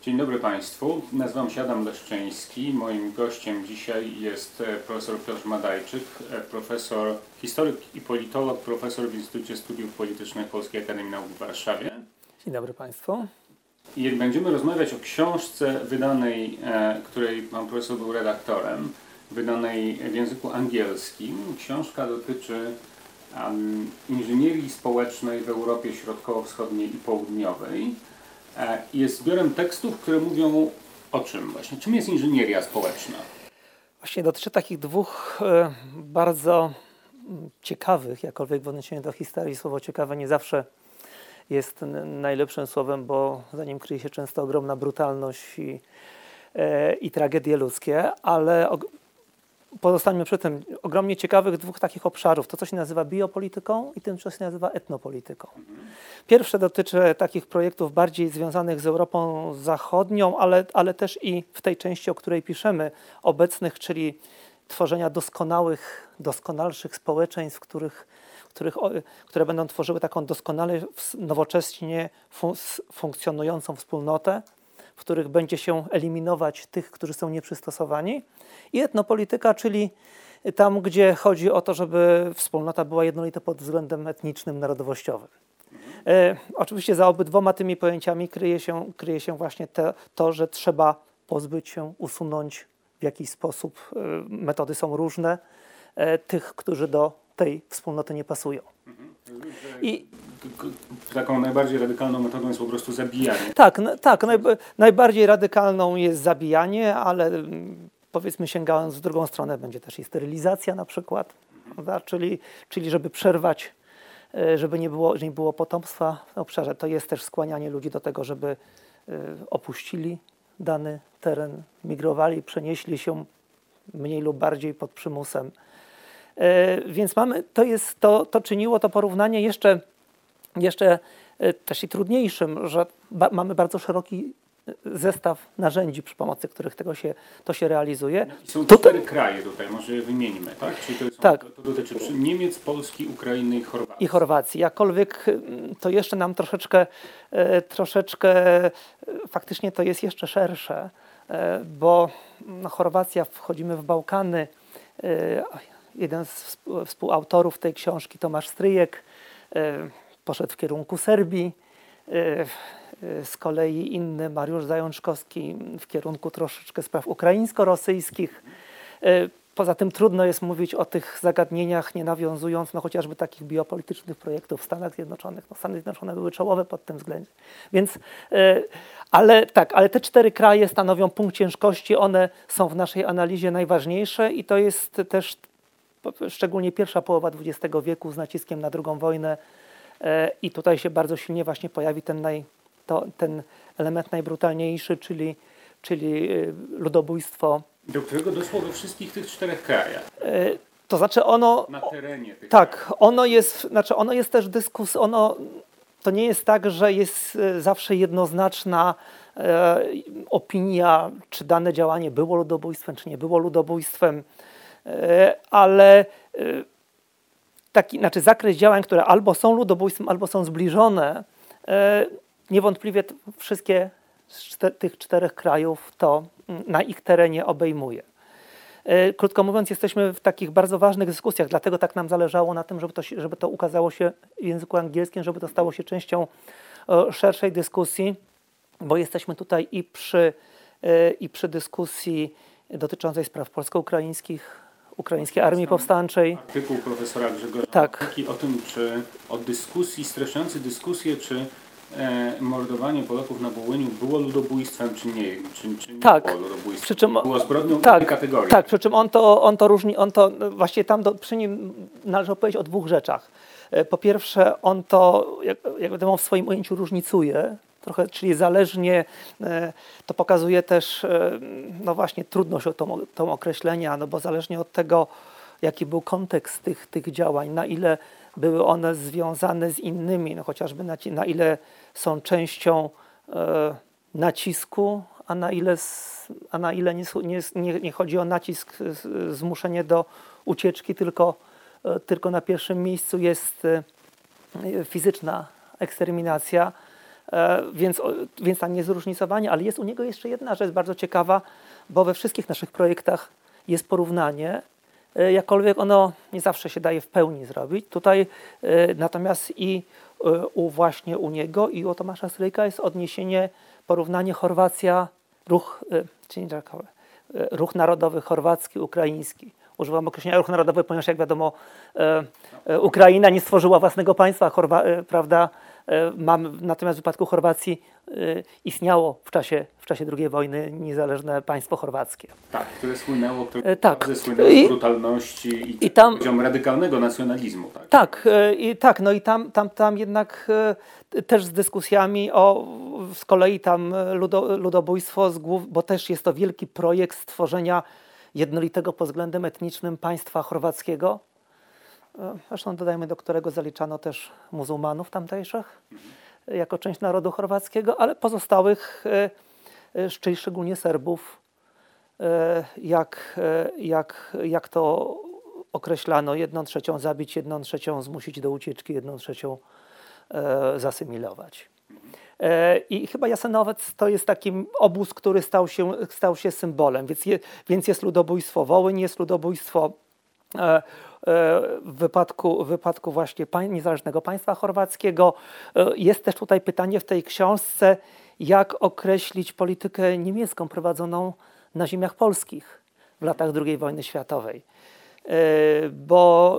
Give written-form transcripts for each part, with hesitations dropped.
Dzień dobry Państwu, nazywam się Adam Leszczyński. Moim gościem dzisiaj jest profesor Piotr Madajczyk, profesor, historyk i politolog, profesor w Instytucie Studiów Politycznych Polskiej Akademii Nauk w Warszawie. Dzień dobry Państwu. I będziemy rozmawiać o książce wydanej, której pan profesor był redaktorem, wydanej w języku angielskim. Książka dotyczy inżynierii społecznej w Europie Środkowo-Wschodniej i Południowej. Jest zbiorem tekstów, które mówią o czym właśnie? Czym jest inżynieria społeczna? Właśnie dotyczy takich dwóch bardzo ciekawych, jakkolwiek w odniesieniu do historii słowo ciekawe nie zawsze jest najlepszym słowem, bo za nim kryje się często ogromna brutalność i tragedie ludzkie, ale pozostańmy przy tym, ogromnie ciekawych dwóch takich obszarów. To, co się nazywa biopolityką i tym, co się nazywa etnopolityką. Pierwsze dotyczy takich projektów bardziej związanych z Europą Zachodnią, ale też i w tej części, o której piszemy, obecnych, czyli tworzenia doskonalszych społeczeństw, które będą tworzyły taką doskonale nowocześnie funkcjonującą wspólnotę, w których będzie się eliminować tych, którzy są nieprzystosowani. I etnopolityka, czyli tam, gdzie chodzi o to, żeby wspólnota była jednolita pod względem etnicznym, narodowościowym. Oczywiście za obydwoma tymi pojęciami kryje się właśnie to, że trzeba pozbyć się, usunąć w jakiś sposób, metody są różne, tych, którzy do tej wspólnoty nie pasują. I taką najbardziej radykalną metodą jest po prostu zabijanie. Tak, najbardziej radykalną jest zabijanie, ale powiedzmy sięgając w drugą stronę będzie też i sterylizacja na przykład, prawda? Czyli żeby przerwać, żeby nie było potomstwa w obszarze. To jest też skłanianie ludzi do tego, żeby opuścili dany teren, migrowali, przenieśli się mniej lub bardziej pod przymusem. Więc to czyniło to porównanie jeszcze też i trudniejszym, że mamy bardzo szeroki zestaw narzędzi, przy pomocy których to się realizuje. I są cztery kraje tutaj, może je wymienimy, tak? Czyli to dotyczy Niemiec, Polski, Ukrainy i Chorwacji. I Chorwacji. Jakkolwiek to jeszcze nam troszeczkę faktycznie to jest jeszcze szersze, bo Chorwacja, wchodzimy w Bałkany. Jeden z współautorów tej książki, Tomasz Stryjek, poszedł w kierunku Serbii. Z kolei inny, Mariusz Zajączkowski, w kierunku troszeczkę spraw ukraińsko-rosyjskich. Poza tym trudno jest mówić o tych zagadnieniach, nie nawiązując chociażby takich biopolitycznych projektów w Stanach Zjednoczonych. Stany Zjednoczone były czołowe pod tym względem. Więc, ale te cztery kraje stanowią punkt ciężkości. One są w naszej analizie najważniejsze i to jest też szczególnie pierwsza połowa XX wieku z naciskiem na II wojnę. I tutaj się bardzo silnie właśnie pojawi ten element najbrutalniejszy, czyli ludobójstwo. Do którego doszło we wszystkich tych czterech krajach. To znaczy ono... Na terenie tych krajów. Ono jest też to nie jest tak, że jest zawsze jednoznaczna opinia, czy dane działanie było ludobójstwem, czy nie było ludobójstwem, ale zakres działań, które albo są ludobójstwem, albo są zbliżone, niewątpliwie wszystkie z tych czterech krajów to na ich terenie obejmuje. Krótko mówiąc, jesteśmy w takich bardzo ważnych dyskusjach, dlatego tak nam zależało na tym, żeby to ukazało się w języku angielskim, żeby to stało się częścią szerszej dyskusji, bo jesteśmy tutaj i przy dyskusji dotyczącej spraw polsko-ukraińskich, Ukraińskiej Armii Powstańczej. Artykuł profesora Grzegorza o tym, stresujący dyskusję, czy mordowanie Polaków na Wołyniu było ludobójstwem, czy nie, czy nie było ludobójstwem. Przy czym, było zbrodnią tej kategorii. Tak, przy czym on to różni, właśnie tam przy nim należy opowiedzieć o dwóch rzeczach. Po pierwsze, on to, jak wiadomo, w swoim ujęciu różnicuje trochę, czyli zależnie, to pokazuje też, właśnie trudność o to określenia, bo zależnie od tego, jaki był kontekst tych działań, na ile były one związane z innymi, chociażby na ile są częścią nacisku, a na ile nie chodzi o nacisk, zmuszenie do ucieczki, tylko na pierwszym miejscu jest fizyczna eksterminacja. więc tam jest zróżnicowanie, ale jest u niego jeszcze jedna rzecz bardzo ciekawa, bo we wszystkich naszych projektach jest porównanie, jakkolwiek ono nie zawsze się daje w pełni zrobić. Tutaj natomiast i właśnie u niego i u Tomasza Stryjka jest odniesienie, porównanie Chorwacja, ruch narodowy chorwacki, ukraiński. Używam określenia ruch narodowy, ponieważ jak wiadomo Ukraina nie stworzyła własnego państwa, prawda? Natomiast w wypadku Chorwacji istniało w czasie II wojny niezależne państwo chorwackie. Tak, które słynęło, tak. Słynęło z brutalności i tam, radykalnego nacjonalizmu. Tak, no i tam jednak też z dyskusjami o z kolei tam ludobójstwo, bo też jest to wielki projekt stworzenia jednolitego pod względem etnicznym państwa chorwackiego. Zresztą dodajmy, do którego zaliczano też muzułmanów tamtejszych jako część narodu chorwackiego, ale pozostałych, czyli szczególnie Serbów, jak to określano, 1/3 zabić, 1/3 zmusić do ucieczki, 1/3 zasymilować. I chyba Jasenowiec to jest taki obóz, który stał się symbolem, więc jest ludobójstwo Wołyń, jest ludobójstwo w wypadku właśnie niezależnego państwa chorwackiego. Jest też tutaj pytanie w tej książce, jak określić politykę niemiecką prowadzoną na ziemiach polskich w latach II wojny światowej. Bo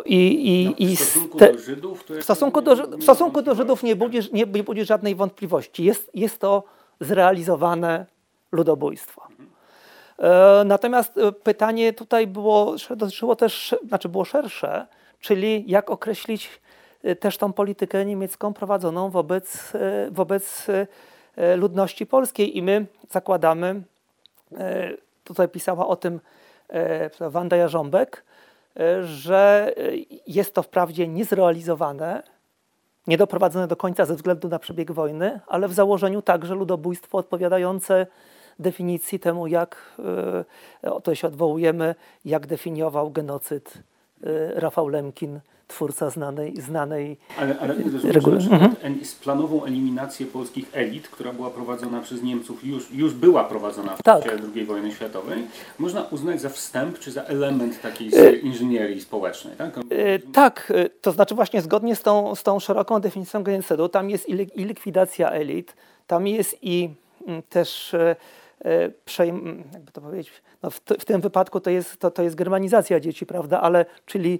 w stosunku do Żydów nie budzi żadnej wątpliwości. Jest to zrealizowane ludobójstwo. Natomiast pytanie tutaj dotyczyło też, było szersze, czyli jak określić też tą politykę niemiecką prowadzoną wobec ludności polskiej. I my zakładamy, tutaj pisała o tym Wanda Jarząbek, że jest to wprawdzie niezrealizowane, niedoprowadzone do końca ze względu na przebieg wojny, ale w założeniu także ludobójstwo odpowiadające definicji temu, jak to się odwołujemy, jak definiował genocyd Rafał Lemkin, twórca znanej ale reguły. Z planową eliminację polskich elit, która była prowadzona przez Niemców, już była prowadzona w czasie II wojny światowej, można uznać za wstęp czy za element takiej inżynierii społecznej, tak? Tak, to znaczy właśnie zgodnie z tą szeroką definicją genocydu, tam jest i likwidacja elit, tam jest i też jakby to powiedzieć, no w tym wypadku to jest germanizacja dzieci, prawda, ale czyli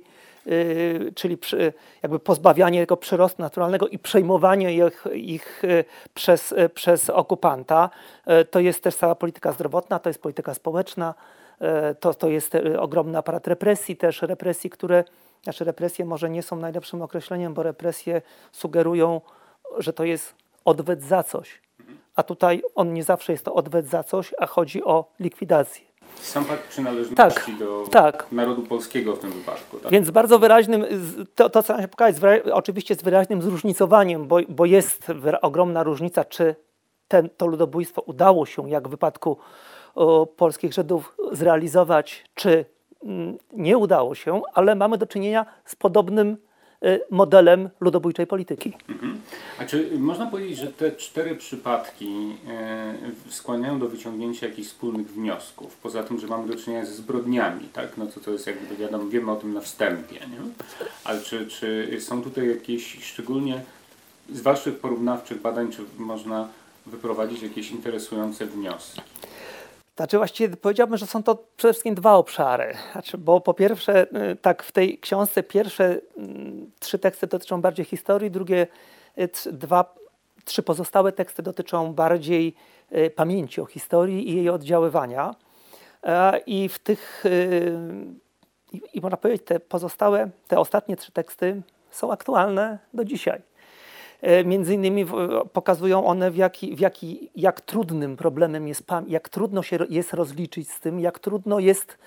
jakby pozbawianie tego przyrostu naturalnego i przejmowanie ich przez okupanta. To jest też cała polityka zdrowotna, to jest polityka społeczna, to jest ogromny aparat represji, też represji, represje może nie są najlepszym określeniem, bo represje sugerują, że to jest odwet za coś. A tutaj on nie zawsze jest to odwet za coś, a chodzi o likwidację. Sam fakt przynależności do narodu polskiego w tym wypadku. Tak? Więc bardzo wyraźnym, to co się pokazać, oczywiście z wyraźnym zróżnicowaniem, bo jest ogromna różnica, czy to ludobójstwo udało się, jak w wypadku polskich Żydów, zrealizować, czy nie udało się, ale mamy do czynienia z podobnym modelem ludobójczej polityki. A czy można powiedzieć, że te 4 przypadki skłaniają do wyciągnięcia jakichś wspólnych wniosków? Poza tym, że mamy do czynienia ze zbrodniami, tak? No to jest jakby wiadomo, wiemy o tym na wstępie, nie? Ale czy są tutaj jakieś szczególnie z waszych porównawczych badań, czy można wyprowadzić jakieś interesujące wnioski? Znaczy właściwie powiedziałbym, że są to przede wszystkim 2 obszary. Bo po pierwsze, tak w tej książce pierwsze 3 teksty dotyczą bardziej historii, drugie 3 pozostałe teksty dotyczą bardziej pamięci o historii i jej oddziaływania. I w tych, i można powiedzieć, te ostatnie 3 teksty są aktualne do dzisiaj. Między innymi pokazują one, jak trudnym problemem jest jak trudno się jest rozliczyć z tym, jak trudno jest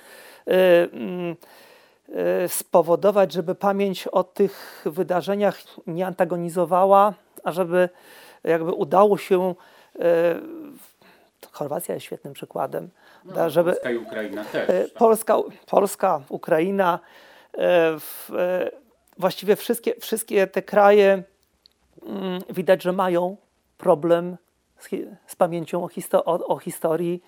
spowodować, żeby pamięć o tych wydarzeniach nie antagonizowała, a żeby jakby udało się. Chorwacja jest świetnym przykładem. Żeby, Polska i Ukraina też. Polska, Ukraina, właściwie wszystkie te kraje widać, że mają problem z pamięcią o historii,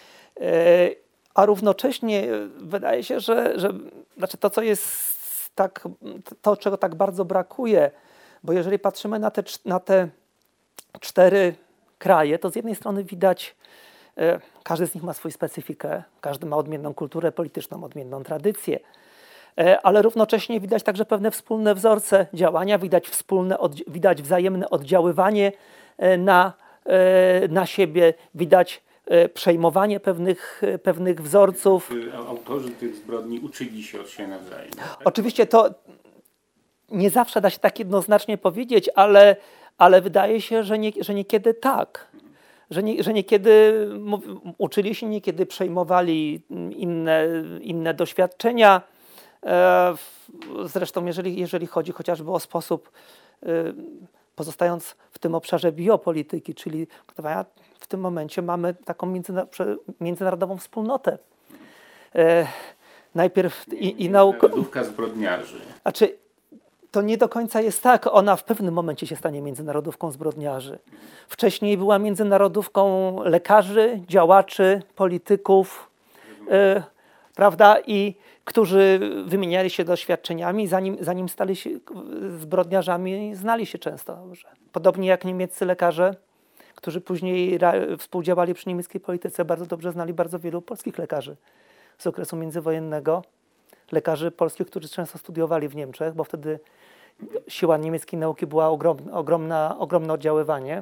a równocześnie wydaje się, że znaczy to, co jest tak, to, czego tak bardzo brakuje, bo jeżeli patrzymy na te 4 kraje, to z jednej strony widać, każdy z nich ma swoją specyfikę, każdy ma odmienną kulturę polityczną, odmienną tradycję, ale równocześnie widać także pewne wspólne wzorce działania, widać wzajemne oddziaływanie na siebie, widać przejmowanie pewnych wzorców. Autorzy tych zbrodni uczyli się od siebie nawzajem. Tak? Oczywiście to nie zawsze da się tak jednoznacznie powiedzieć, ale wydaje się, że niekiedy tak. Że niekiedy uczyli się, niekiedy przejmowali inne doświadczenia. Zresztą jeżeli chodzi chociażby o sposób, pozostając w tym obszarze biopolityki, czyli w tym momencie mamy taką międzynarodową wspólnotę. Najpierw Międzynarodówka zbrodniarzy. Znaczy, to nie do końca jest tak. Ona w pewnym momencie się stanie międzynarodówką zbrodniarzy. Wcześniej była międzynarodówką lekarzy, działaczy, polityków, prawda? I którzy wymieniali się doświadczeniami, zanim stali się zbrodniarzami, znali się często dobrze. Podobnie jak niemieccy lekarze, którzy później współdziałali przy niemieckiej polityce, bardzo dobrze znali bardzo wielu polskich lekarzy z okresu międzywojennego. Lekarzy polskich, którzy często studiowali w Niemczech, bo wtedy siła niemieckiej nauki była ogromne oddziaływanie.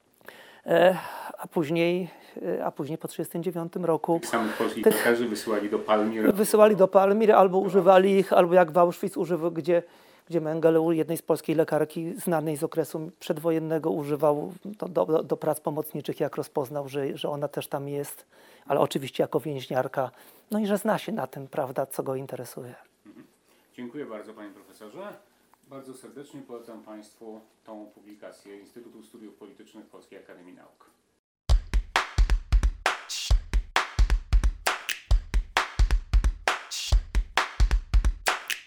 A później po 1939 roku Tych samych polskich lekarzy wysyłali do Palmir, albo używali ich, albo jak w Auschwitz, gdzie Mengele, jednej z polskiej lekarki znanej z okresu przedwojennego, używał do prac pomocniczych, jak rozpoznał, że ona też tam jest, ale oczywiście jako więźniarka. No i że zna się na tym, prawda, co go interesuje. Dziękuję bardzo, panie profesorze. Bardzo serdecznie polecam państwu tą publikację Instytutu Studiów Politycznych Polskiej Akademii Nauk.